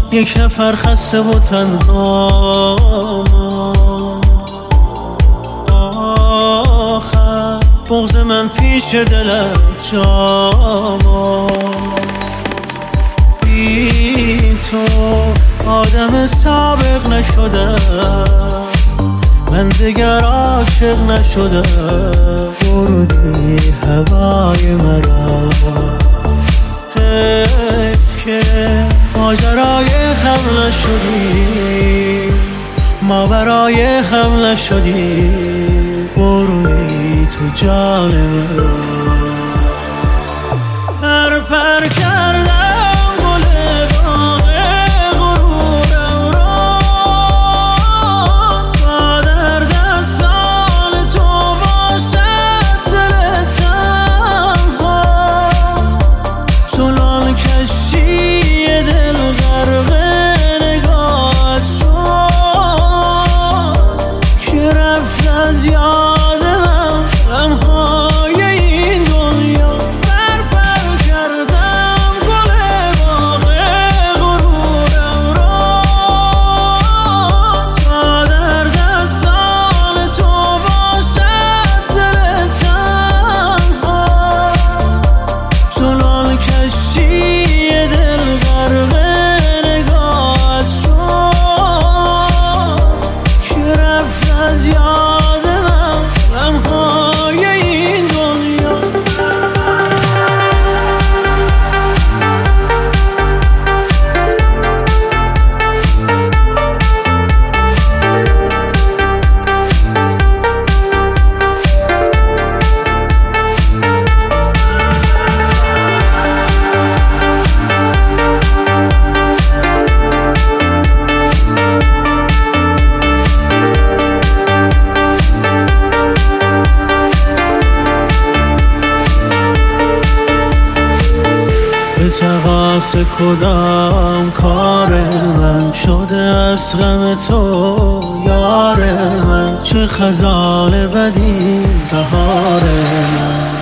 یک نفر خسته و تنها آخر بغض من پیش دلت جاما بی تو آدم سابق نشدم من دیگر عاشق نشدم بردی هوای مرا حیف که ماجرای هم نشدی ما برای هم نشدی بردی تو جان مرا پر کردم به تقاص کدام کار من شده از غم تو یار من چه خزان بدی سهار من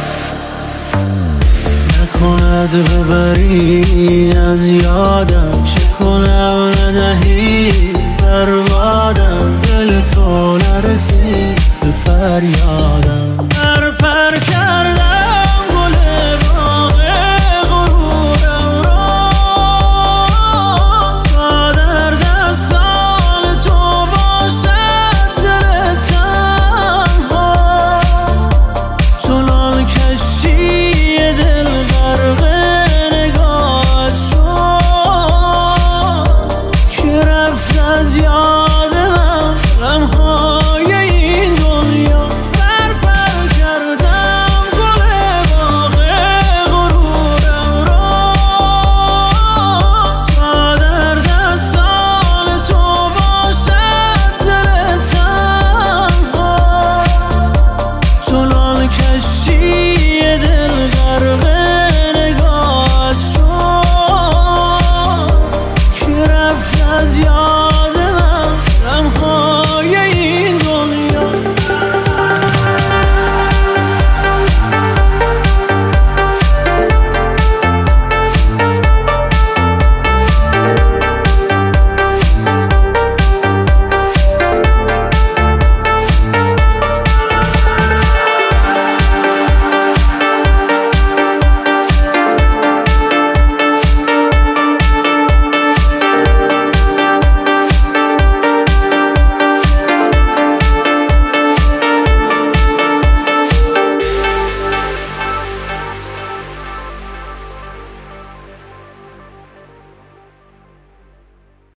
نکند ببری از یادم چه کنم ندهی بربادم دل تو نرسید به فریادم